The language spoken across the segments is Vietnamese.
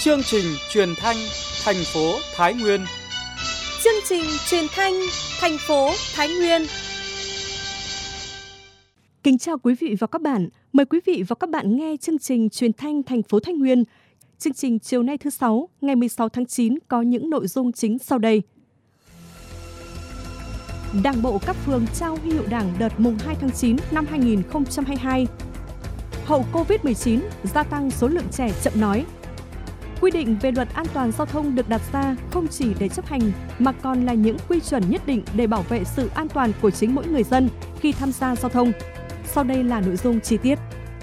Chương trình truyền thanh thành phố Thái Nguyên. Chương trình truyền thanh thành phố Thái Nguyên. Kính chào quý vị và các bạn. Mời quý vị và các bạn nghe chương trình truyền thanh thành phố Thái Nguyên. Chương trình chiều nay thứ Sáu, ngày 16 tháng 9 có những nội dung chính sau đây. Đảng bộ các phường trao huy hiệu Đảng đợt mùng 2 tháng 9 năm 2022. Hậu Covid-19 gia tăng số lượng trẻ chậm nói. Quy định về luật an toàn giao thông được đặt ra không chỉ để chấp hành mà còn là những quy chuẩn nhất định để bảo vệ sự an toàn của chính mỗi người dân khi tham gia giao thông. Sau đây là nội dung chi tiết.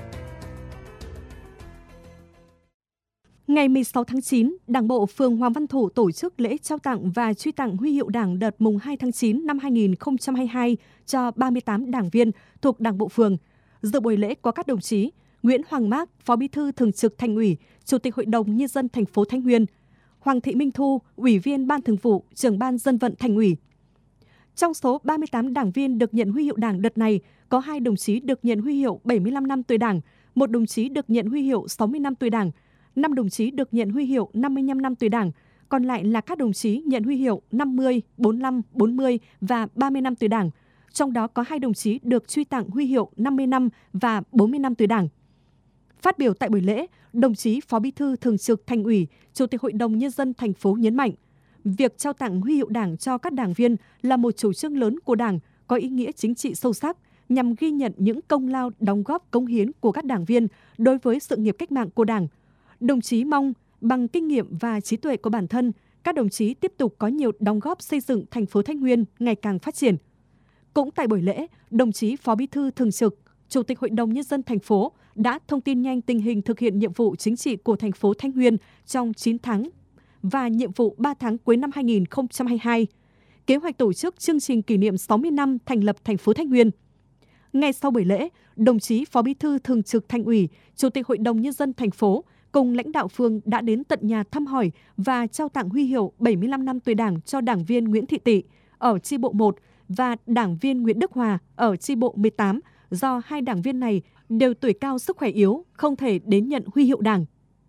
Ngày 16 tháng 9, Đảng bộ phường Hoàng Văn Thụ tổ chức lễ trao tặng và truy tặng huy hiệu Đảng đợt mùng 2 tháng 9 năm 2022 cho 38 đảng viên thuộc Đảng bộ phường. Dự buổi lễ có các đồng chí Nguyễn Hoàng Mác, Phó Bí thư Thường trực Thành ủy, Chủ tịch Hội đồng Nhân dân thành phố Thái Nguyên, Hoàng Thị Minh Thu, Ủy viên Ban Thường vụ, Trưởng ban Dân vận Thành ủy. Trong số 38 đảng viên được nhận huy hiệu Đảng đợt này, có 2 đồng chí được nhận huy hiệu 75 năm tuổi Đảng, 1 đồng chí được nhận huy hiệu 60 năm tuổi Đảng, 5 đồng chí được nhận huy hiệu 55 năm tuổi Đảng, còn lại là các đồng chí nhận huy hiệu 50, 45, 40 và 30 năm tuổi Đảng. Trong đó có 2 đồng chí được truy tặng huy hiệu 50 năm và 40 năm tuổi Đảng. Phát biểu tại buổi lễ, đồng chí Phó Bí thư Thường trực Thành ủy, Chủ tịch Hội đồng Nhân dân thành phố nhấn mạnh, việc trao tặng huy hiệu Đảng cho các đảng viên là một chủ trương lớn của Đảng, có ý nghĩa chính trị sâu sắc, nhằm ghi nhận những công lao đóng góp cống hiến của các đảng viên đối với sự nghiệp cách mạng của Đảng. Đồng chí mong, bằng kinh nghiệm và trí tuệ của bản thân, các đồng chí tiếp tục có nhiều đóng góp xây dựng thành phố Thái Nguyên ngày càng phát triển. Cũng tại buổi lễ, đồng chí Phó Bí thư Thường trực, Chủ tịch Hội đồng Nhân dân thành phố đã thông tin nhanh tình hình thực hiện nhiệm vụ chính trị của thành phố Thái Nguyên trong 9 tháng và nhiệm vụ 3 tháng cuối năm 2022, kế hoạch tổ chức chương trình kỷ niệm 60 năm thành lập thành phố Thái Nguyên. Ngay sau buổi lễ, đồng chí Phó Bí thư Thường trực Thành ủy, Chủ tịch Hội đồng Nhân dân thành phố cùng lãnh đạo phường đã đến tận nhà thăm hỏi và trao tặng huy hiệu 75 năm tuổi Đảng cho đảng viên Nguyễn Thị Tị ở chi bộ 1 và đảng viên Nguyễn Đức Hòa ở chi bộ 18, do 2 đảng viên này đều tuổi cao sức khỏe yếu, không thể đến nhận huy hiệu Đảng.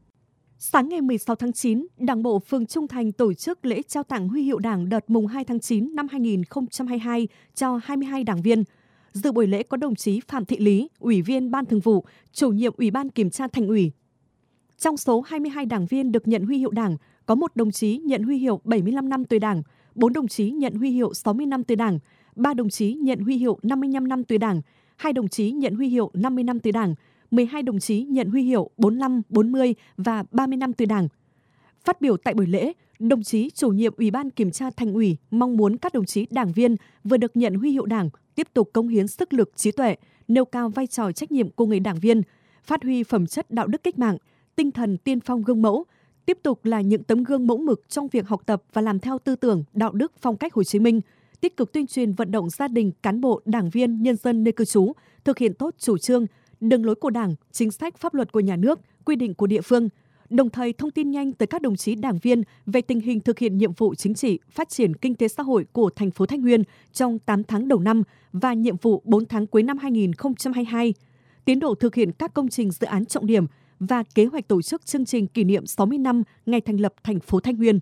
Sáng ngày 16 tháng 9, Đảng bộ phường Trung Thành tổ chức lễ trao tặng huy hiệu Đảng đợt mùng 2 tháng 9 năm 2022 cho 22 đảng viên. Dự buổi lễ có đồng chí Phạm Thị Lý, Ủy viên Ban Thường vụ, Chủ nhiệm Ủy ban Kiểm tra Thành ủy. Trong số 22 đảng viên được nhận huy hiệu Đảng, có 1 đồng chí nhận huy hiệu 75 năm tuổi Đảng, 4 đồng chí nhận huy hiệu 60 năm tuổi Đảng, 3 đồng chí nhận huy hiệu 55 năm tuổi Đảng, 2 đồng chí nhận huy hiệu 50 năm tuổi Đảng, 12 đồng chí nhận huy hiệu 45, 40 và 30 năm tuổi Đảng. Phát biểu tại buổi lễ, đồng chí Chủ nhiệm Ủy ban Kiểm tra Thành ủy mong muốn các đồng chí đảng viên vừa được nhận huy hiệu Đảng tiếp tục cống hiến sức lực trí tuệ, nêu cao vai trò trách nhiệm của người đảng viên, phát huy phẩm chất đạo đức cách mạng, tinh thần tiên phong gương mẫu, tiếp tục là những tấm gương mẫu mực trong việc học tập và làm theo tư tưởng, đạo đức, phong cách Hồ Chí Minh, tích cực tuyên truyền vận động gia đình, cán bộ, đảng viên, nhân dân nơi cư trú, thực hiện tốt chủ trương, đường lối của Đảng, chính sách pháp luật của nhà nước, quy định của địa phương, đồng thời thông tin nhanh tới các đồng chí đảng viên về tình hình thực hiện nhiệm vụ chính trị, phát triển kinh tế xã hội của thành phố Thái Nguyên trong 8 tháng đầu năm và nhiệm vụ 4 tháng cuối năm 2022, tiến độ thực hiện các công trình dự án trọng điểm và kế hoạch tổ chức chương trình kỷ niệm 60 năm ngày thành lập thành phố Thái Nguyên.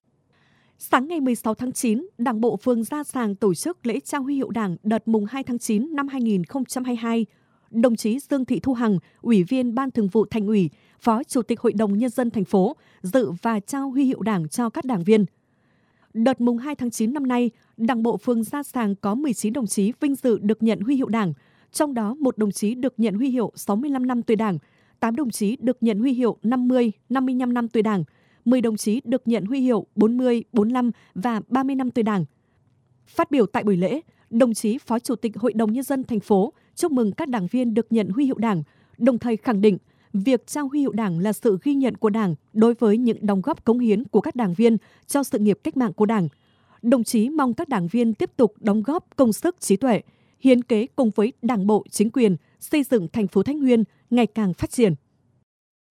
Sáng ngày 16 tháng 9, Đảng bộ phường Gia Sàng tổ chức lễ trao huy hiệu Đảng đợt mùng 2 tháng 9 năm 2022. Đồng chí Dương Thị Thu Hằng, Ủy viên Ban Thường vụ Thành ủy, Phó Chủ tịch Hội đồng Nhân dân thành phố, dự và trao huy hiệu Đảng cho các đảng viên. Đợt mùng 2 tháng 9 năm nay, Đảng bộ phường Gia Sàng có 19 đồng chí vinh dự được nhận huy hiệu Đảng, trong đó 1 đồng chí được nhận huy hiệu 65 năm tuổi Đảng, 8 đồng chí được nhận huy hiệu 50, 55 năm tuổi Đảng, 10 đồng chí được nhận huy hiệu 40, 45 và 30 năm tuổi Đảng. Phát biểu tại buổi lễ, đồng chí Phó Chủ tịch Hội đồng Nhân dân thành phố chúc mừng các đảng viên được nhận huy hiệu Đảng, đồng thời khẳng định việc trao huy hiệu Đảng là sự ghi nhận của Đảng đối với những đóng góp cống hiến của các đảng viên cho sự nghiệp cách mạng của Đảng. Đồng chí mong các đảng viên tiếp tục đóng góp công sức trí tuệ, hiến kế cùng với Đảng bộ, chính quyền xây dựng thành phố Thái Nguyên ngày càng phát triển.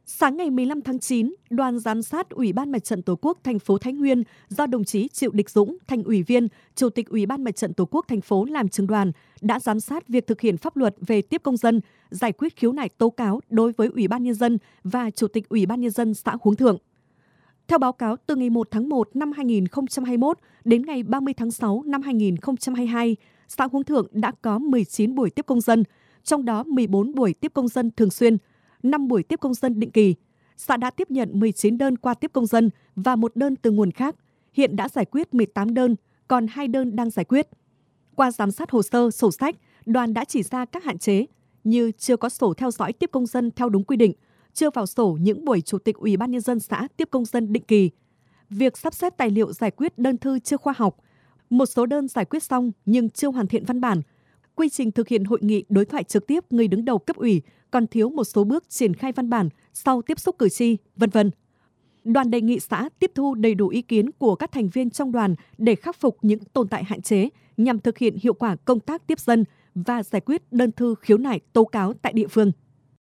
Sáng ngày 15 tháng 9, đoàn giám sát Ủy ban Mặt trận Tổ quốc thành phố Thái Nguyên do đồng chí Triệu Địch Dũng, Thành ủy viên, Chủ tịch Ủy ban Mặt trận Tổ quốc thành phố làm trưởng đoàn đã giám sát việc thực hiện pháp luật về tiếp công dân, giải quyết khiếu nại tố cáo đối với Ủy ban Nhân dân và Chủ tịch Ủy ban Nhân dân xã Hướng Thượng. Theo báo cáo, từ ngày 1 tháng 1 năm 2021 đến ngày 30 tháng 6 năm 2022, xã Hướng Thượng đã có 19 buổi tiếp công dân, trong đó 14 buổi tiếp công dân thường xuyên, 5 buổi tiếp công dân định kỳ. Xã đã tiếp nhận 19 đơn qua tiếp công dân và 1 đơn từ nguồn khác. Hiện đã giải quyết 18 đơn, còn 2 đơn đang giải quyết. Qua giám sát hồ sơ, sổ sách, đoàn đã chỉ ra các hạn chế như chưa có sổ theo dõi tiếp công dân theo đúng quy định, chưa vào sổ những buổi Chủ tịch Ủy ban Nhân dân xã tiếp công dân định kỳ. Việc sắp xếp tài liệu giải quyết đơn thư chưa khoa học, một số đơn giải quyết xong nhưng chưa hoàn thiện văn bản. Quy trình thực hiện hội nghị đối thoại trực tiếp người đứng đầu cấp ủy còn thiếu một số bước triển khai văn bản sau tiếp xúc cử tri, v.v. Đoàn đề nghị xã tiếp thu đầy đủ ý kiến của các thành viên trong đoàn để khắc phục những tồn tại hạn chế nhằm thực hiện hiệu quả công tác tiếp dân và giải quyết đơn thư khiếu nại tố cáo tại địa phương.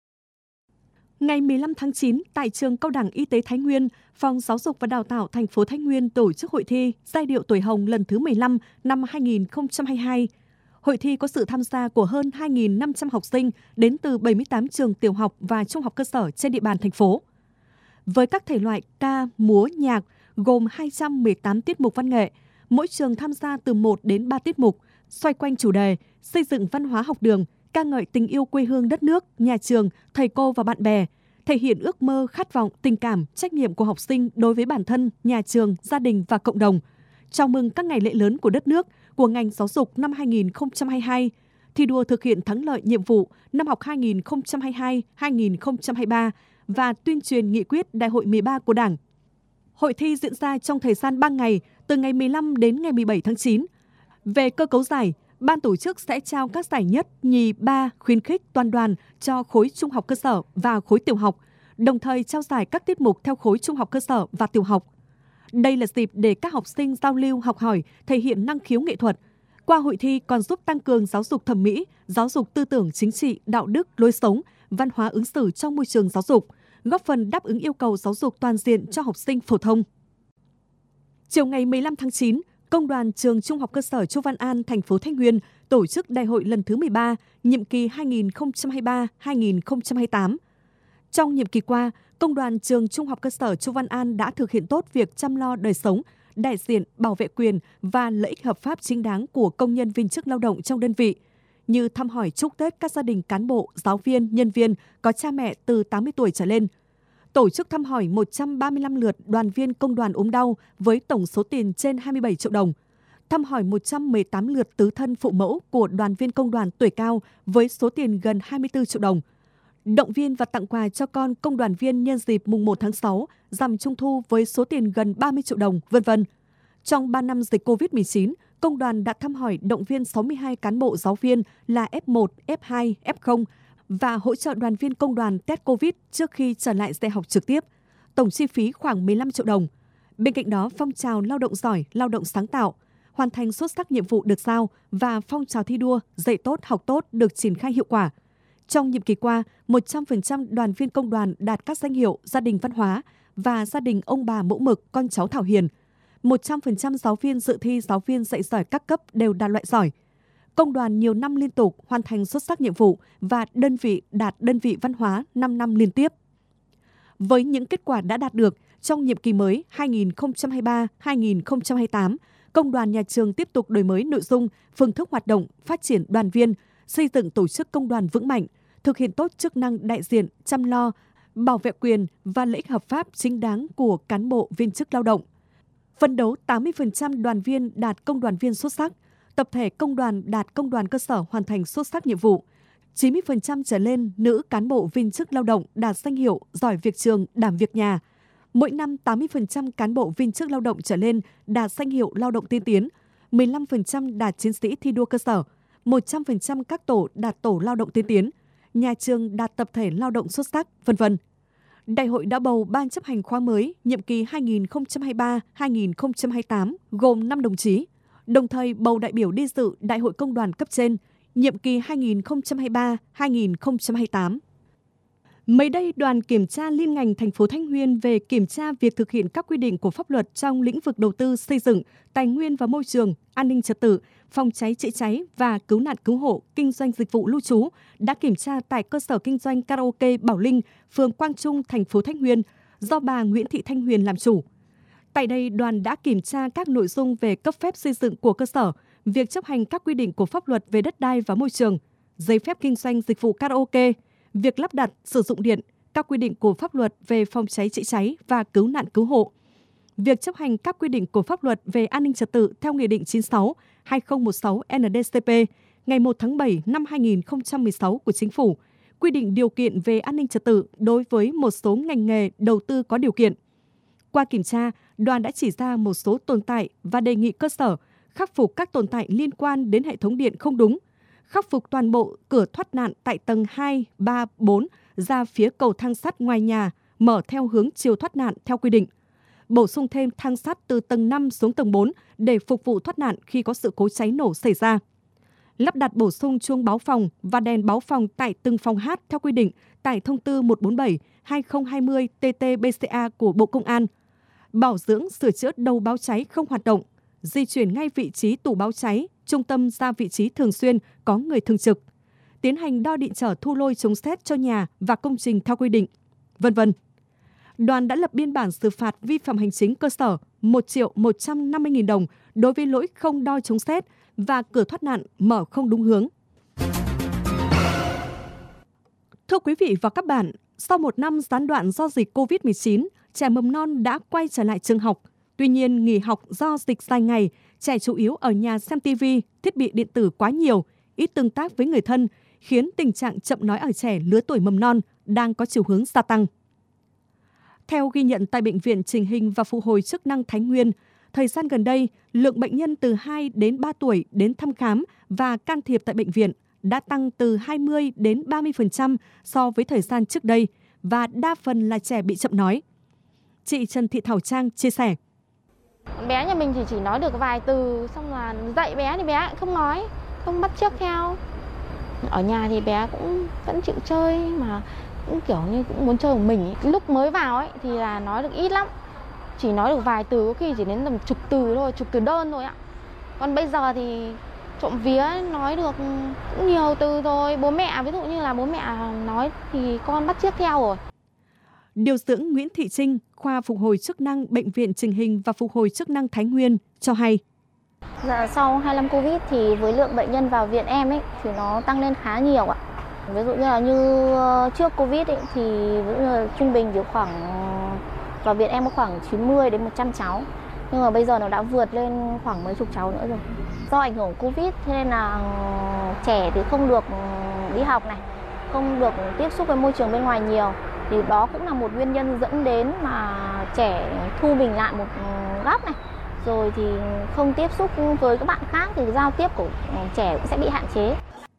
Ngày 15 tháng 9, tại trường Cao đẳng Y tế Thái Nguyên, Phòng Giáo dục và Đào tạo thành phố Thái Nguyên tổ chức hội thi Giai điệu tuổi hồng lần thứ 15 năm 2022. Hội thi có sự tham gia của hơn 2.500 học sinh đến từ 78 trường tiểu học và trung học cơ sở trên địa bàn thành phố. Với các thể loại ca, múa, nhạc, gồm 218 tiết mục văn nghệ, mỗi trường tham gia từ 1 đến 3 tiết mục, xoay quanh chủ đề xây dựng văn hóa học đường, ca ngợi tình yêu quê hương đất nước, nhà trường, thầy cô và bạn bè, thể hiện ước mơ, khát vọng, tình cảm, trách nhiệm của học sinh đối với bản thân, nhà trường, gia đình và cộng đồng. Chào mừng các ngày lễ lớn của đất nước, của ngành giáo dục năm 2022, thi đua thực hiện thắng lợi nhiệm vụ năm học 2022-2023 và tuyên truyền nghị quyết Đại hội 13 của Đảng. Hội thi diễn ra trong thời gian 3 ngày, từ ngày 15 đến ngày 17 tháng 9. Về cơ cấu giải, ban tổ chức sẽ trao các giải nhất, nhì, ba, khuyến khích toàn đoàn cho khối trung học cơ sở và khối tiểu học, đồng thời trao giải các tiết mục theo khối trung học cơ sở và tiểu học. Đây là dịp để các học sinh giao lưu, học hỏi, thể hiện năng khiếu nghệ thuật. Qua hội thi còn giúp tăng cường giáo dục thẩm mỹ, giáo dục tư tưởng chính trị, đạo đức, lối sống, văn hóa ứng xử trong môi trường giáo dục, góp phần đáp ứng yêu cầu giáo dục toàn diện cho học sinh phổ thông. Chiều ngày 15 tháng 9, Công đoàn Trường Trung học cơ sở Chu Văn An, thành phố Thái Nguyên tổ chức đại hội lần thứ 13, nhiệm kỳ 2023-2028. Trong nhiệm kỳ qua, Công đoàn Trường Trung học cơ sở Chu Văn An đã thực hiện tốt việc chăm lo đời sống, đại diện, bảo vệ quyền và lợi ích hợp pháp chính đáng của công nhân viên chức lao động trong đơn vị, như thăm hỏi chúc Tết các gia đình cán bộ, giáo viên, nhân viên có cha mẹ từ 80 tuổi trở lên, tổ chức thăm hỏi 135 lượt đoàn viên công đoàn ốm đau với tổng số tiền trên 27 triệu đồng, thăm hỏi 118 lượt tứ thân phụ mẫu của đoàn viên công đoàn tuổi cao với số tiền gần 24 triệu đồng, động viên và tặng quà cho con công đoàn viên nhân dịp mùng 1 tháng 6, rằm Trung thu với số tiền gần 30 triệu đồng, v.v. Trong 3 năm dịch COVID-19, công đoàn đã thăm hỏi động viên 62 cán bộ giáo viên là F1, F2, F0 và hỗ trợ đoàn viên công đoàn test COVID trước khi trở lại dạy học trực tiếp. Tổng chi phí khoảng 15 triệu đồng. Bên cạnh đó, phong trào lao động giỏi, lao động sáng tạo, hoàn thành xuất sắc nhiệm vụ được giao và phong trào thi đua dạy tốt, học tốt được triển khai hiệu quả. Trong nhiệm kỳ qua, 100% đoàn viên công đoàn đạt các danh hiệu gia đình văn hóa và gia đình ông bà mẫu mực, con cháu thảo hiền. 100% giáo viên dự thi giáo viên dạy giỏi các cấp đều đạt loại giỏi. Công đoàn nhiều năm liên tục hoàn thành xuất sắc nhiệm vụ và đơn vị đạt đơn vị văn hóa 5 năm liên tiếp. Với những kết quả đã đạt được trong nhiệm kỳ mới 2023-2028, Công đoàn nhà trường tiếp tục đổi mới nội dung, phương thức hoạt động, phát triển đoàn viên, xây dựng tổ chức công đoàn vững mạnh, thực hiện tốt chức năng đại diện, chăm lo, bảo vệ quyền và lợi ích hợp pháp chính đáng của cán bộ viên chức lao động. Phấn đấu 80% đoàn viên đạt công đoàn viên xuất sắc, tập thể công đoàn đạt công đoàn cơ sở hoàn thành xuất sắc nhiệm vụ, 90% trở lên nữ cán bộ viên chức lao động đạt danh hiệu giỏi việc trường, đảm việc nhà. Mỗi năm 80% cán bộ viên chức lao động trở lên đạt danh hiệu lao động tiên tiến, 15% đạt chiến sĩ thi đua cơ sở, 100% các tổ đạt tổ lao động tiên tiến, nhà trường đạt tập thể lao động xuất sắc, v.v. Đại hội đã bầu Ban chấp hành khóa mới nhiệm kỳ 2023-2028 gồm 5 đồng chí, đồng thời bầu đại biểu đi dự Đại hội Công đoàn cấp trên nhiệm kỳ 2023-2028. Mới đây, đoàn kiểm tra liên ngành thành phố Thái Nguyên về kiểm tra việc thực hiện các quy định của pháp luật trong lĩnh vực đầu tư xây dựng, tài nguyên và môi trường, an ninh trật tự, phòng cháy chữa cháy và cứu nạn cứu hộ, kinh doanh dịch vụ lưu trú đã kiểm tra tại cơ sở kinh doanh karaoke Bảo Linh, phường Quang Trung, thành phố Thái Nguyên, do bà Nguyễn Thị Thanh Huyền làm chủ. Tại đây, đoàn đã kiểm tra các nội dung về cấp phép xây dựng của cơ sở, việc chấp hành các quy định của pháp luật về đất đai và môi trường, giấy phép kinh doanh dịch vụ karaoke, việc lắp đặt, sử dụng điện, các quy định của pháp luật về phòng cháy chữa cháy và cứu nạn cứu hộ, việc chấp hành các quy định của pháp luật về an ninh trật tự theo Nghị định 96/2016 NĐ-CP ngày 1 tháng 7 năm 2016 của Chính phủ, quy định điều kiện về an ninh trật tự đối với một số ngành nghề đầu tư có điều kiện. Qua kiểm tra, đoàn đã chỉ ra một số tồn tại và đề nghị cơ sở khắc phục các tồn tại liên quan đến hệ thống điện không đúng, khắc phục toàn bộ cửa thoát nạn tại tầng 2, 3, 4 ra phía cầu thang sắt ngoài nhà, mở theo hướng chiều thoát nạn theo quy định. Bổ sung thêm thang sắt từ tầng 5 xuống tầng 4 để phục vụ thoát nạn khi có sự cố cháy nổ xảy ra. Lắp đặt bổ sung chuông báo phòng và đèn báo phòng tại từng phòng hát theo quy định tại Thông tư 147/2020 TT-BCA của Bộ Công an. Bảo dưỡng sửa chữa đầu báo cháy không hoạt động, di chuyển ngay vị trí tủ báo cháy, trung tâm ra vị trí thường xuyên có người thường trực, tiến hành đo điện trở thu lôi chống sét cho nhà và công trình theo quy định, v.v. Đoàn đã lập biên bản xử phạt vi phạm hành chính cơ sở 1.150.000 đồng đối với lỗi không đo chống sét và cửa thoát nạn mở không đúng hướng. Thưa quý vị và các bạn, sau một năm gián đoạn do dịch COVID-19, trẻ mầm non đã quay trở lại trường học. Tuy nhiên, nghỉ học do dịch dài ngày, trẻ chủ yếu ở nhà xem TV, thiết bị điện tử quá nhiều, ít tương tác với người thân, khiến tình trạng chậm nói ở trẻ lứa tuổi mầm non đang có chiều hướng gia tăng. Theo ghi nhận tại Bệnh viện Chỉnh hình và Phục hồi chức năng Thái Nguyên, thời gian gần đây, lượng bệnh nhân từ 2 đến 3 tuổi đến thăm khám và can thiệp tại bệnh viện đã tăng từ 20 đến 30% so với thời gian trước đây và đa phần là trẻ bị chậm nói. Chị Trần Thị Thảo Trang chia sẻ. Bé nhà mình thì chỉ nói được vài từ, xong là dạy bé thì bé không nói, không bắt chước theo. Ở nhà thì bé cũng vẫn chịu chơi mà cũng kiểu như cũng muốn chơi của mình. Lúc mới vào ấy thì là nói được ít lắm, chỉ nói được vài từ, có khi chỉ đến tầm chục từ thôi, chục từ đơn thôi ạ. Còn bây giờ thì trộm vía nói được cũng nhiều từ rồi. Bố mẹ, ví dụ như là bố mẹ nói thì con bắt chước theo rồi. Điều dưỡng Nguyễn Thị Trinh, khoa phục hồi chức năng Bệnh viện Chỉnh hình và Phục hồi chức năng Thái Nguyên cho hay. Dạ, sau 2 năm Covid thì với lượng bệnh nhân vào viện em ấy thì nó tăng lên khá nhiều ạ. Ví dụ như trước Covid ấy, thì ví dụ như trung bình thì khoảng vào viện em có khoảng 90 đến 100 cháu. Nhưng mà bây giờ nó đã vượt lên khoảng mấy chục cháu nữa rồi. Do ảnh hưởng Covid thế nên là trẻ thì không được đi học này, không được tiếp xúc với môi trường bên ngoài nhiều. Thì đó cũng là một nguyên nhân dẫn đến mà trẻ thu mình lại một góc này. Rồi thì không tiếp xúc với các bạn khác thì giao tiếp của trẻ cũng sẽ bị hạn chế.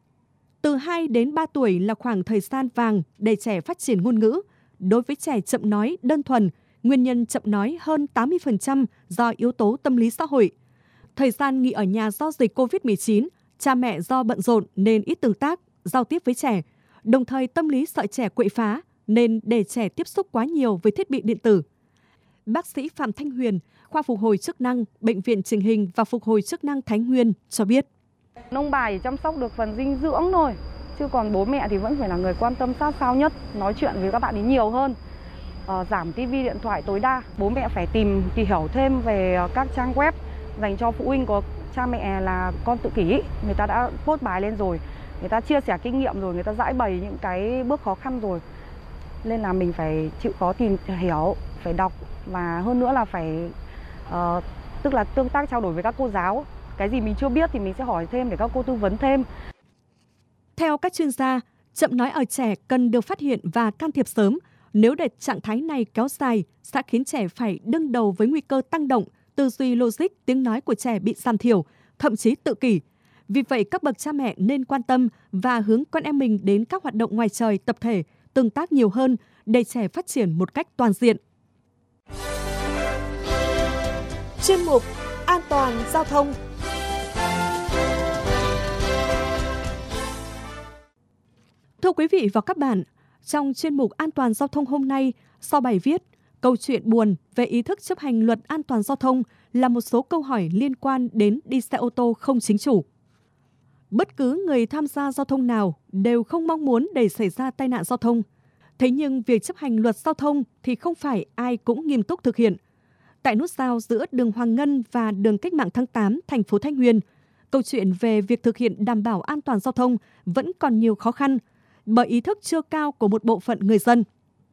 Từ 2 đến 3 tuổi là khoảng thời gian vàng để trẻ phát triển ngôn ngữ. Đối với trẻ chậm nói đơn thuần, nguyên nhân chậm nói hơn 80% do yếu tố tâm lý xã hội. Thời gian nghỉ ở nhà do dịch COVID-19, cha mẹ do bận rộn nên ít tương tác, giao tiếp với trẻ. Đồng thời tâm lý sợ trẻ quậy phá nên để trẻ tiếp xúc quá nhiều với thiết bị điện tử. Bác sĩ Phạm Thanh Huyền, khoa phục hồi chức năng, Bệnh viện Chỉnh hình và Phục hồi chức năng Thái Nguyên cho biết. Ông bà chỉ chăm sóc được phần dinh dưỡng thôi, chứ còn bố mẹ thì vẫn phải là người quan tâm sát sao nhất, nói chuyện với các bạn ấy nhiều hơn. Giảm tivi điện thoại tối đa, bố mẹ phải tìm hiểu thêm về các trang web dành cho phụ huynh có cha mẹ là con tự kỷ, người ta đã post bài lên rồi, người ta chia sẻ kinh nghiệm rồi, người ta giải bày những cái bước khó khăn rồi. Nên là mình phải chịu khó tìm hiểu, phải đọc và hơn nữa là phải tức là tương tác trao đổi với các cô giáo. Cái gì mình chưa biết thì mình sẽ hỏi thêm để các cô tư vấn thêm. Theo các chuyên gia, chậm nói ở trẻ cần được phát hiện và can thiệp sớm. Nếu để trạng thái này kéo dài, sẽ khiến trẻ phải đương đầu với nguy cơ tăng động, tư duy logic, tiếng nói của trẻ bị giảm thiểu, thậm chí tự kỷ. Vì vậy, các bậc cha mẹ nên quan tâm và hướng con em mình đến các hoạt động ngoài trời, tập thể, tương tác nhiều hơn để trẻ phát triển một cách toàn diện. Chuyên mục An toàn giao thông. Thưa quý vị và các bạn, Trong chuyên mục An toàn giao thông hôm nay, sau bài viết câu chuyện buồn về ý thức chấp hành luật an toàn giao thông là một số câu hỏi liên quan đến đi xe ô tô không chính chủ. Bất cứ người tham gia giao thông nào đều không mong muốn để xảy ra tai nạn giao thông. Thế nhưng việc chấp hành luật giao thông thì không phải ai cũng nghiêm túc thực hiện. Tại nút giao giữa đường Hoàng Ngân và đường Cách mạng tháng 8, thành phố Thái Nguyên, câu chuyện về việc thực hiện đảm bảo an toàn giao thông vẫn còn nhiều khó khăn bởi ý thức chưa cao của một bộ phận người dân.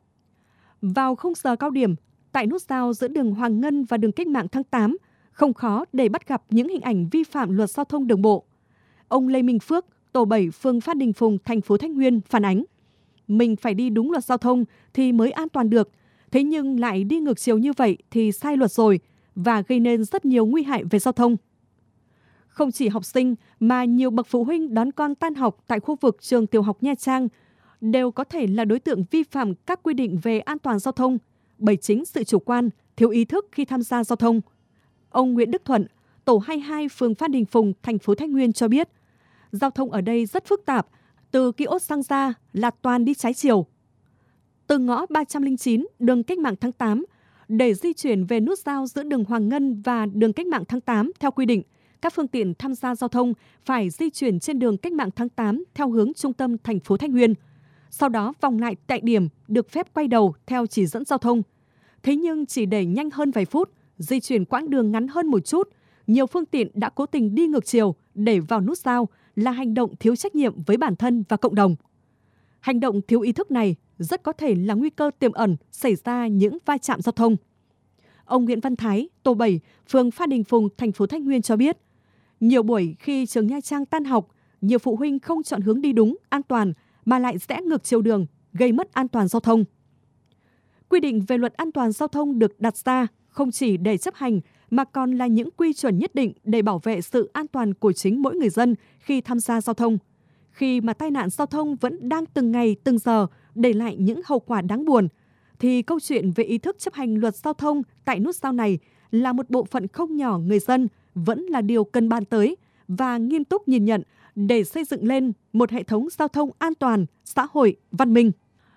Vào khung giờ cao điểm, tại nút giao giữa đường Hoàng Ngân và đường Cách mạng tháng 8, không khó để bắt gặp những hình ảnh vi phạm luật giao thông đường bộ. Ông Lê Minh Phước, tổ 7 phường Phan Đình Phùng, thành phố Thái Nguyên phản ánh: mình phải đi đúng luật giao thông thì mới an toàn được, thế nhưng lại đi ngược chiều như vậy thì sai luật rồi và gây nên rất nhiều nguy hại về giao thông. Không chỉ học sinh mà nhiều bậc phụ huynh đón con tan học tại khu vực trường tiểu học Nha Trang đều có thể là đối tượng vi phạm các quy định về an toàn giao thông bởi chính sự chủ quan, thiếu ý thức khi tham gia giao thông. Ông Nguyễn Đức Thuận, tổ 22 phường Phan Đình Phùng, thành phố Thái Nguyên cho biết, giao thông ở đây rất phức tạp, từ kiosk xăng ra là toàn đi trái chiều. Từ ngõ 309 đường Cách mạng tháng 8, để di chuyển về nút giao giữa đường Hoàng Ngân và đường Cách mạng tháng 8 theo quy định, các phương tiện tham gia giao thông phải di chuyển trên đường Cách mạng tháng 8 theo hướng trung tâm thành phố Thái Nguyên. Sau đó vòng lại tại điểm được phép quay đầu theo chỉ dẫn giao thông. Thế nhưng chỉ để nhanh hơn vài phút, di chuyển quãng đường ngắn hơn một chút, nhiều phương tiện đã cố tình đi ngược chiều để vào nút giao là hành động thiếu trách nhiệm với bản thân và cộng đồng. Hành động thiếu ý thức này rất có thể là nguy cơ tiềm ẩn xảy ra những va chạm giao thông. Ông Nguyễn Văn Thái, tổ 7, phường Phan Đình Phùng, thành phố Thái Nguyên cho biết, nhiều buổi khi trường Nha Trang tan học, nhiều phụ huynh không chọn hướng đi đúng, an toàn mà lại rẽ ngược chiều đường, gây mất an toàn giao thông. Quy định về luật an toàn giao thông được đặt ra không chỉ để chấp hành mà còn là những quy chuẩn nhất định để bảo vệ sự an toàn của chính mỗi người dân khi tham gia giao thông. Khi mà tai nạn giao thông vẫn đang từng ngày từng giờ để lại những hậu quả đáng buồn, thì câu chuyện về ý thức chấp hành luật giao thông tại nút giao này là một bộ phận không nhỏ người dân vẫn là điều cần bàn tới và nghiêm túc nhìn nhận để xây dựng lên một hệ thống giao thông an toàn, xã hội, văn minh.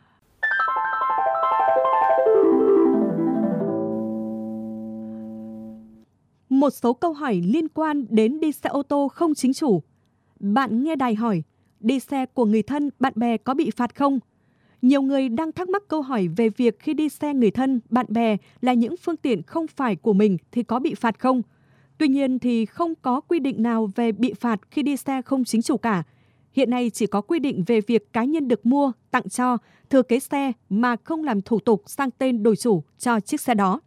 Một số câu hỏi liên quan đến đi xe ô tô không chính chủ. Bạn nghe đài hỏi, đi xe của người thân, bạn bè có bị phạt không? Nhiều người đang thắc mắc câu hỏi về việc khi đi xe người thân, bạn bè là những phương tiện không phải của mình thì có bị phạt không? Tuy nhiên thì không có quy định nào về bị phạt khi đi xe không chính chủ cả. Hiện nay chỉ có quy định về việc cá nhân được mua, tặng cho, thừa kế xe mà không làm thủ tục sang tên đổi chủ cho chiếc xe đó.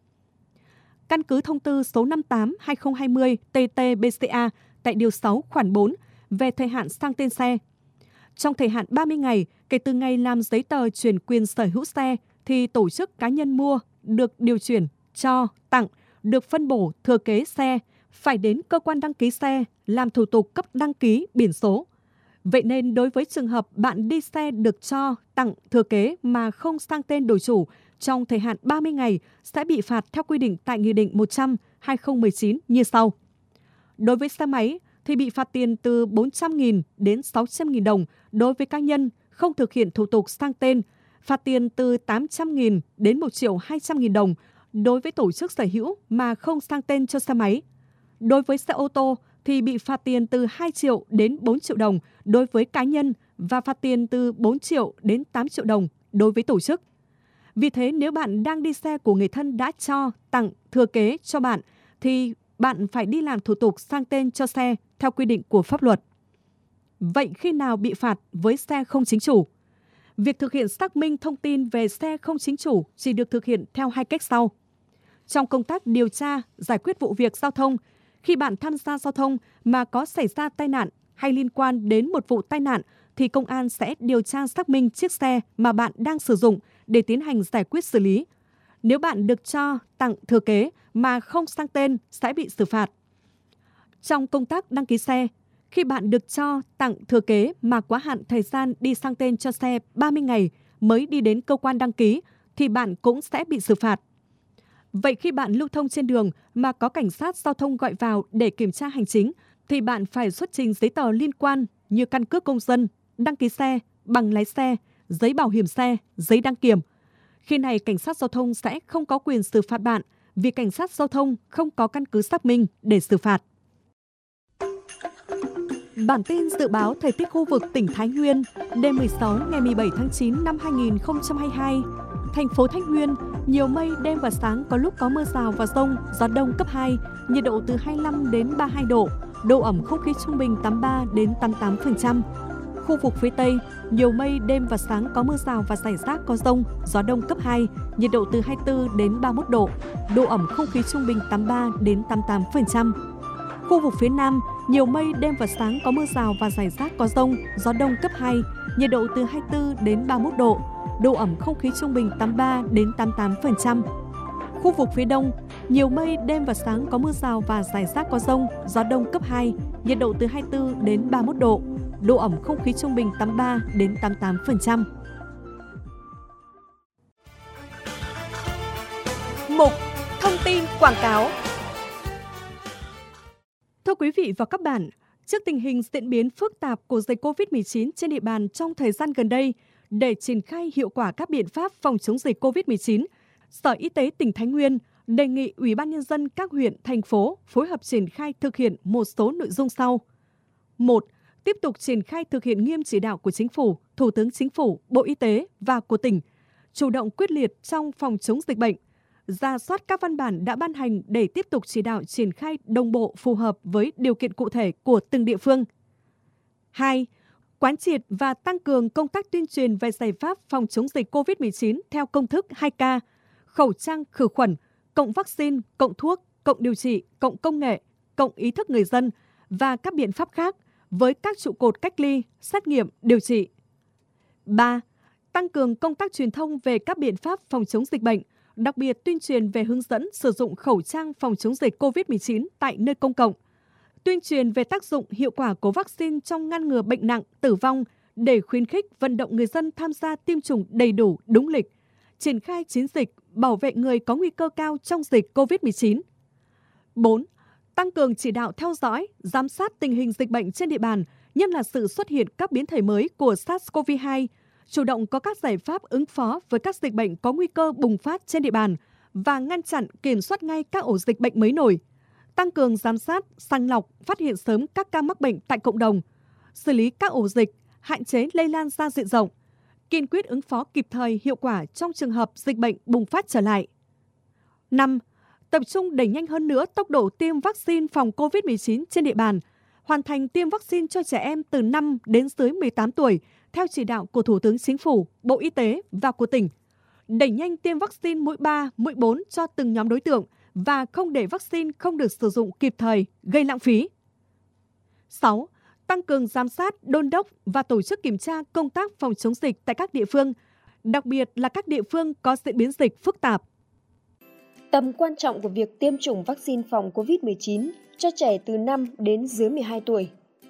Căn cứ thông tư số 58/2020 TT-BCA tại điều 6 khoản 4 về thời hạn sang tên xe. Trong thời hạn 30 ngày kể từ ngày làm giấy tờ chuyển quyền sở hữu xe thì tổ chức cá nhân mua, được điều chuyển, cho, tặng, được phân bổ thừa kế xe phải đến cơ quan đăng ký xe làm thủ tục cấp đăng ký biển số. Vậy nên đối với trường hợp bạn đi xe được cho, tặng, thừa kế mà không sang tên đổi chủ trong thời hạn 30 ngày sẽ bị phạt theo quy định tại Nghị định 100/2019 như sau. Đối với xe máy thì bị phạt tiền từ 400.000 đến 600.000 đồng đối với cá nhân không thực hiện thủ tục sang tên, phạt tiền từ 800.000 đến 1.200.000 đồng đối với tổ chức sở hữu mà không sang tên cho xe máy. Đối với xe ô tô thì bị phạt tiền từ 2 triệu đến 4 triệu đồng đối với cá nhân và phạt tiền từ 4 triệu đến 8 triệu đồng đối với tổ chức. Vì thế nếu bạn đang đi xe của người thân đã cho, tặng, thừa kế cho bạn thì bạn phải đi làm thủ tục sang tên cho xe theo quy định của pháp luật. Vậy khi nào bị phạt với xe không chính chủ? Việc thực hiện xác minh thông tin về xe không chính chủ chỉ được thực hiện theo hai cách sau. Trong công tác điều tra, giải quyết vụ việc giao thông, khi bạn tham gia giao thông mà có xảy ra tai nạn hay liên quan đến một vụ tai nạn thì công an sẽ điều tra xác minh chiếc xe mà bạn đang sử dụng để tiến hành giải quyết xử lý. Nếu bạn được cho, tặng, thừa kế mà không sang tên sẽ bị xử phạt. Trong công tác đăng ký xe, khi bạn được cho, tặng, thừa kế mà quá hạn thời gian đi sang tên cho xe 30 ngày mới đi đến cơ quan đăng ký thì bạn cũng sẽ bị xử phạt. Vậy khi bạn lưu thông trên đường mà có cảnh sát giao thông gọi vào để kiểm tra hành chính thì bạn phải xuất trình giấy tờ liên quan như căn cước công dân, đăng ký xe, bằng lái xe, giấy bảo hiểm xe, giấy đăng kiểm. Khi này, cảnh sát giao thông sẽ không có quyền xử phạt bạn vì cảnh sát giao thông không có căn cứ xác minh để xử phạt. Bản tin dự báo thời tiết khu vực tỉnh Thái Nguyên đêm 16 ngày 17 tháng 9 năm 2022. Thành phố Thái Nguyên, nhiều mây, đêm và sáng có lúc có mưa rào và dông, gió đông cấp 2, nhiệt độ từ 25 đến 32 độ, độ ẩm không khí trung bình 83 đến 88%. Khu vực phía Tây, nhiều mây, đêm và sáng có mưa rào và rải rác có dông, gió đông cấp 2, nhiệt độ từ 24 đến 31 độ, độ ẩm không khí trung bình 83 đến 88%. Khu vực phía Nam, nhiều mây, đêm và sáng có mưa rào và rải rác có dông, gió đông cấp 2, nhiệt độ từ 24 đến 31 độ, độ ẩm không khí trung bình 83 đến 88%. Khu vực phía Đông, nhiều mây, đêm và sáng có mưa rào và rải rác có dông, gió đông cấp 2, nhiệt độ từ 24 đến 31 độ, độ ẩm không khí trung bình 83 đến 88%. Mục Thông tin quảng cáo. Thưa quý vị và các bạn, trước tình hình diễn biến phức tạp của dịch COVID-19 trên địa bàn trong thời gian gần đây, để triển khai hiệu quả các biện pháp phòng chống dịch COVID-19, Sở Y tế tỉnh Thái Nguyên đề nghị Ủy ban Nhân dân các huyện, thành phố phối hợp triển khai thực hiện một số nội dung sau. 1. Tiếp tục triển khai thực hiện nghiêm chỉ đạo của Chính phủ, Thủ tướng Chính phủ, Bộ Y tế và của tỉnh, chủ động quyết liệt trong phòng chống dịch bệnh, rà soát các văn bản đã ban hành để tiếp tục chỉ đạo triển khai đồng bộ phù hợp với điều kiện cụ thể của từng địa phương. 2. Quán triệt và tăng cường công tác tuyên truyền về giải pháp phòng chống dịch COVID-19 theo công thức 2K, khẩu trang khử khuẩn, cộng vaccine, cộng thuốc, cộng điều trị, cộng công nghệ, cộng ý thức người dân và các biện pháp khác với các trụ cột cách ly, xét nghiệm, điều trị. 3. Tăng cường công tác truyền thông về các biện pháp phòng chống dịch bệnh, đặc biệt tuyên truyền về hướng dẫn sử dụng khẩu trang phòng chống dịch COVID-19 tại nơi công cộng, tuyên truyền về tác dụng hiệu quả của vaccine trong ngăn ngừa bệnh nặng, tử vong để khuyến khích vận động người dân tham gia tiêm chủng đầy đủ, đúng lịch, triển khai chiến dịch bảo vệ người có nguy cơ cao trong dịch COVID-19. 4. Tăng cường chỉ đạo theo dõi, giám sát tình hình dịch bệnh trên địa bàn, nhất là sự xuất hiện các biến thể mới của SARS-CoV-2, chủ động có các giải pháp ứng phó với các dịch bệnh có nguy cơ bùng phát trên địa bàn và ngăn chặn kiểm soát ngay các ổ dịch bệnh mới nổi, tăng cường giám sát, sàng lọc, phát hiện sớm các ca mắc bệnh tại cộng đồng, xử lý các ổ dịch, hạn chế lây lan ra diện rộng, kiên quyết ứng phó kịp thời hiệu quả trong trường hợp dịch bệnh bùng phát trở lại. 5. Tập trung đẩy nhanh hơn nữa tốc độ tiêm vaccine phòng COVID-19 trên địa bàn, hoàn thành tiêm vaccine cho trẻ em từ 5 đến dưới 18 tuổi theo chỉ đạo của Thủ tướng Chính phủ, Bộ Y tế và của tỉnh. Đẩy nhanh tiêm vaccine mũi 3, mũi 4 cho từng nhóm đối tượng và không để vaccine không được sử dụng kịp thời, gây lãng phí. 6. Tăng cường giám sát, đôn đốc và tổ chức kiểm tra công tác phòng chống dịch tại các địa phương, đặc biệt là các địa phương có diễn biến dịch phức tạp. Tầm quan trọng của việc tiêm chủng vaccine phòng COVID-19 cho trẻ từ 5 đến dưới 12 tuổi.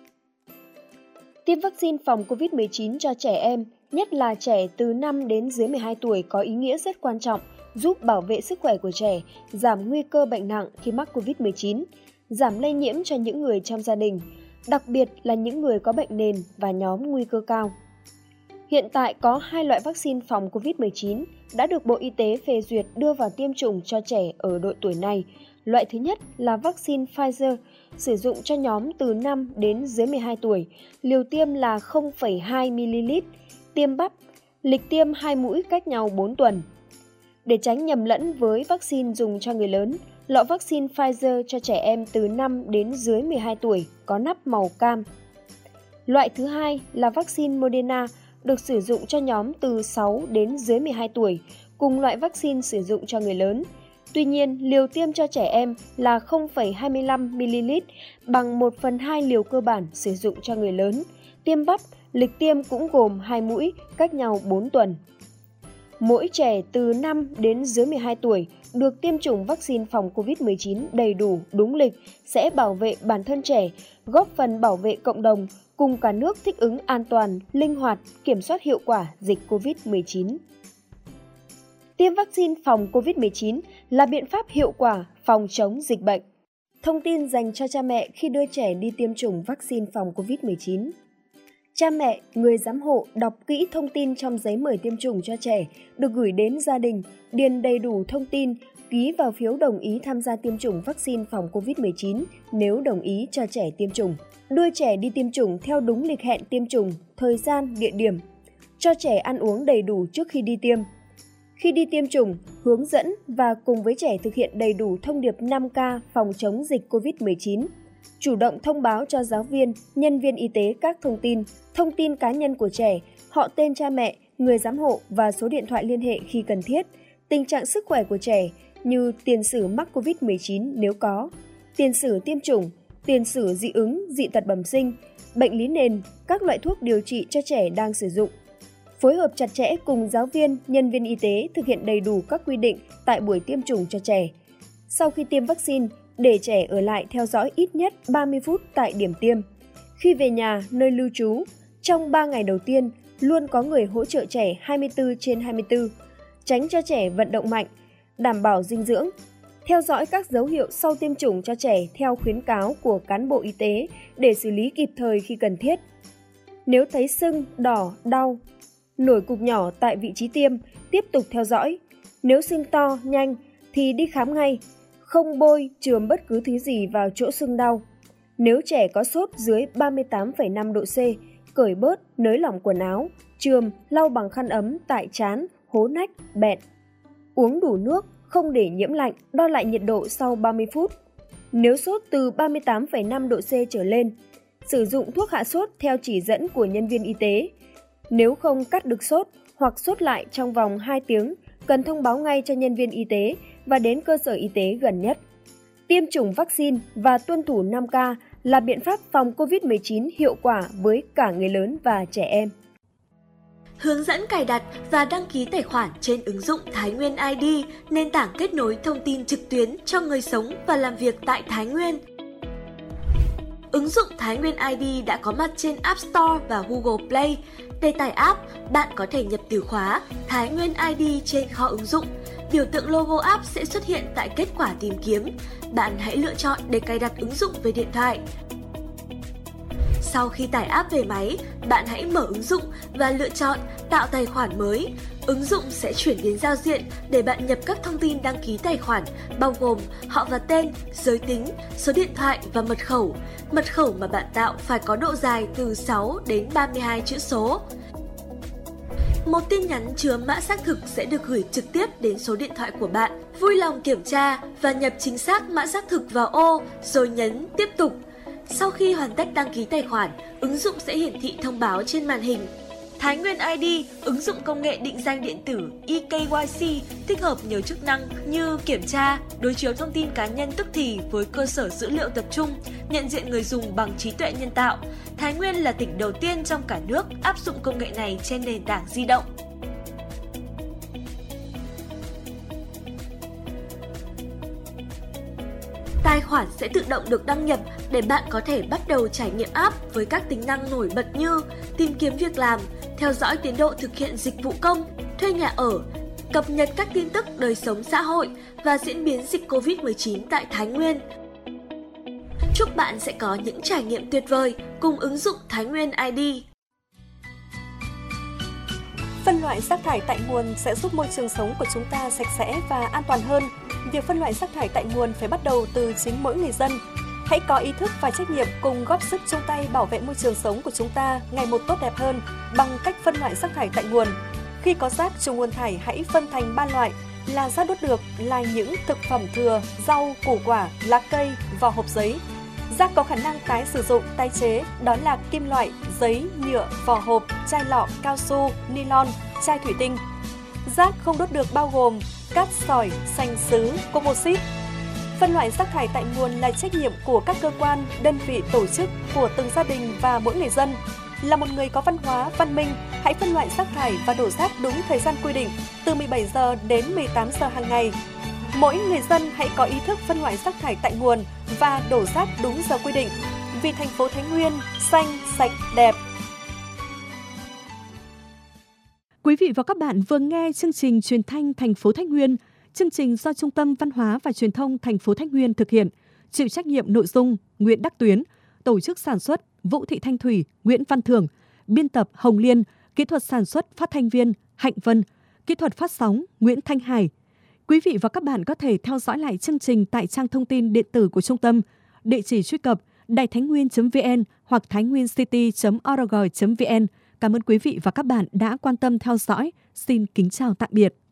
Tiêm vaccine phòng COVID-19 cho trẻ em, nhất là trẻ từ 5 đến dưới 12 tuổi có ý nghĩa rất quan trọng, giúp bảo vệ sức khỏe của trẻ, giảm nguy cơ bệnh nặng khi mắc COVID-19, giảm lây nhiễm cho những người trong gia đình, đặc biệt là những người có bệnh nền và nhóm nguy cơ cao. Hiện tại có 2 loại vaccine phòng COVID-19 đã được Bộ Y tế phê duyệt đưa vào tiêm chủng cho trẻ ở độ tuổi này. Loại thứ nhất là vaccine Pfizer, sử dụng cho nhóm từ 5 đến dưới 12 tuổi, liều tiêm là 0,2ml, tiêm bắp, lịch tiêm 2 mũi cách nhau 4 tuần. Để tránh nhầm lẫn với vaccine dùng cho người lớn, lọ vaccine Pfizer cho trẻ em từ 5 đến dưới 12 tuổi có nắp màu cam. Loại thứ hai là vaccine Moderna, được sử dụng cho nhóm từ 6 đến dưới 12 tuổi, cùng loại vaccine sử dụng cho người lớn. Tuy nhiên, liều tiêm cho trẻ em là 0,25ml, bằng 1/2 liều cơ bản sử dụng cho người lớn. Tiêm bắp, lịch tiêm cũng gồm 2 mũi, cách nhau 4 tuần. Mỗi trẻ từ 5 đến dưới 12 tuổi được tiêm chủng vaccine phòng COVID-19 đầy đủ, đúng lịch sẽ bảo vệ bản thân trẻ, góp phần bảo vệ cộng đồng, cùng cả nước thích ứng an toàn, linh hoạt, kiểm soát hiệu quả dịch COVID-19. Tiêm vaccine phòng COVID-19 là biện pháp hiệu quả phòng chống dịch bệnh. Thông tin dành cho cha mẹ khi đưa trẻ đi tiêm chủng vaccine phòng COVID-19. Cha mẹ, người giám hộ đọc kỹ thông tin trong giấy mời tiêm chủng cho trẻ, được gửi đến gia đình, điền đầy đủ thông tin, ký vào phiếu đồng ý tham gia tiêm chủng vaccine phòng COVID-19 nếu đồng ý cho trẻ tiêm chủng. Đưa trẻ đi tiêm chủng theo đúng lịch hẹn tiêm chủng, thời gian, địa điểm. Cho trẻ ăn uống đầy đủ trước khi đi tiêm. Khi đi tiêm chủng, hướng dẫn và cùng với trẻ thực hiện đầy đủ thông điệp 5K phòng chống dịch COVID-19. Chủ động thông báo cho giáo viên, nhân viên y tế các thông tin cá nhân của trẻ, họ tên cha mẹ, người giám hộ và số điện thoại liên hệ khi cần thiết, tình trạng sức khỏe của trẻ như tiền sử mắc COVID-19 nếu có, tiền sử tiêm chủng, tiền sử dị ứng, dị tật bẩm sinh, bệnh lý nền, các loại thuốc điều trị cho trẻ đang sử dụng. Phối hợp chặt chẽ cùng giáo viên, nhân viên y tế thực hiện đầy đủ các quy định tại buổi tiêm chủng cho trẻ. Sau khi tiêm vaccine, để trẻ ở lại theo dõi ít nhất 30 phút tại điểm tiêm. Khi về nhà, nơi lưu trú, trong 3 ngày đầu tiên, luôn có người hỗ trợ trẻ 24/24, tránh cho trẻ vận động mạnh, đảm bảo dinh dưỡng. Theo dõi các dấu hiệu sau tiêm chủng cho trẻ theo khuyến cáo của cán bộ y tế để xử lý kịp thời khi cần thiết. Nếu thấy sưng, đỏ, đau, nổi cục nhỏ tại vị trí tiêm, tiếp tục theo dõi. Nếu sưng to, nhanh thì đi khám ngay, không bôi, chườm bất cứ thứ gì vào chỗ sưng đau. Nếu trẻ có sốt dưới 38,5 độ C, cởi bớt, nới lỏng quần áo, chườm, lau bằng khăn ấm tại trán, hố nách, bẹn. Uống đủ nước, không để nhiễm lạnh, đo lại nhiệt độ sau 30 phút. Nếu sốt từ 38,5 độ C trở lên, sử dụng thuốc hạ sốt theo chỉ dẫn của nhân viên y tế. Nếu không cắt được sốt hoặc sốt lại trong vòng 2 tiếng, cần thông báo ngay cho nhân viên y tế và đến cơ sở y tế gần nhất. Tiêm chủng vaccine và tuân thủ 5K là biện pháp phòng COVID-19 hiệu quả với cả người lớn và trẻ em. Hướng dẫn cài đặt và đăng ký tài khoản trên ứng dụng Thái Nguyên ID, nền tảng kết nối thông tin trực tuyến cho người sống và làm việc tại Thái Nguyên. Ứng dụng Thái Nguyên ID đã có mặt trên App Store và Google Play. Để tải app, bạn có thể nhập từ khóa Thái Nguyên ID trên kho ứng dụng. Biểu tượng logo app sẽ xuất hiện tại kết quả tìm kiếm. Bạn hãy lựa chọn để cài đặt ứng dụng về điện thoại. Sau khi tải app về máy, bạn hãy mở ứng dụng và lựa chọn tạo tài khoản mới. Ứng dụng sẽ chuyển đến giao diện để bạn nhập các thông tin đăng ký tài khoản, bao gồm họ và tên, giới tính, số điện thoại và mật khẩu. Mật khẩu mà bạn tạo phải có độ dài từ 6 đến 32 chữ số. Một tin nhắn chứa mã xác thực sẽ được gửi trực tiếp đến số điện thoại của bạn. Vui lòng kiểm tra và nhập chính xác mã xác thực vào ô rồi nhấn tiếp tục. Sau khi hoàn tất đăng ký tài khoản, ứng dụng sẽ hiển thị thông báo trên màn hình. Thái Nguyên ID, ứng dụng công nghệ định danh điện tử eKYC, tích hợp nhiều chức năng như kiểm tra, đối chiếu thông tin cá nhân tức thì với cơ sở dữ liệu tập trung, nhận diện người dùng bằng trí tuệ nhân tạo. Thái Nguyên là tỉnh đầu tiên trong cả nước áp dụng công nghệ này trên nền tảng di động. Tài khoản sẽ tự động được đăng nhập để bạn có thể bắt đầu trải nghiệm app với các tính năng nổi bật như tìm kiếm việc làm, theo dõi tiến độ thực hiện dịch vụ công, thuê nhà ở, cập nhật các tin tức đời sống xã hội và diễn biến dịch Covid-19 tại Thái Nguyên. Chúc bạn sẽ có những trải nghiệm tuyệt vời cùng ứng dụng Thái Nguyên ID. Phân loại rác thải tại nguồn sẽ giúp môi trường sống của chúng ta sạch sẽ và an toàn hơn. Việc phân loại rác thải tại nguồn phải bắt đầu từ chính mỗi người dân. Hãy có ý thức và trách nhiệm cùng góp sức chung tay bảo vệ môi trường sống của chúng ta ngày một tốt đẹp hơn bằng cách phân loại rác thải tại nguồn. Khi có rác trùng nguồn thải, hãy phân thành 3 loại là rác đốt được, là những thực phẩm thừa, rau, củ quả, lá cây, vỏ hộp giấy. Rác có khả năng tái sử dụng, tái chế, đó là kim loại, giấy, nhựa, vỏ hộp, chai lọ, cao su, nylon, chai thủy tinh. Rác không đốt được bao gồm cát sỏi, sành sứ, composite. Phân loại rác thải tại nguồn là trách nhiệm của các cơ quan, đơn vị, tổ chức, của từng gia đình và mỗi người dân. Là một người có văn hóa, văn minh, hãy phân loại rác thải và đổ rác đúng thời gian quy định, từ 17 giờ đến 18 giờ hàng ngày. Mỗi người dân hãy có ý thức phân loại rác thải tại nguồn và đổ rác đúng giờ quy định. Vì thành phố Thái Nguyên xanh, sạch, đẹp. Quý vị và các bạn vừa nghe chương trình truyền thanh thành phố Thái Nguyên. Chương trình do Trung tâm Văn hóa và Truyền thông thành phố Thái Nguyên thực hiện. Chịu trách nhiệm nội dung Nguyễn Đắc Tuyến, tổ chức sản xuất Vũ Thị Thanh Thủy, Nguyễn Văn Thường, biên tập Hồng Liên, kỹ thuật sản xuất phát thanh viên Hạnh Vân, kỹ thuật phát sóng Nguyễn Thanh Hải. Quý vị và các bạn có thể theo dõi lại chương trình tại trang thông tin điện tử của trung tâm, địa chỉ truy cập đàitháinhnguyên.vn hoặc tháinhguyencity.org.vn. Cảm ơn quý vị và các bạn đã quan tâm theo dõi. Xin kính chào tạm biệt.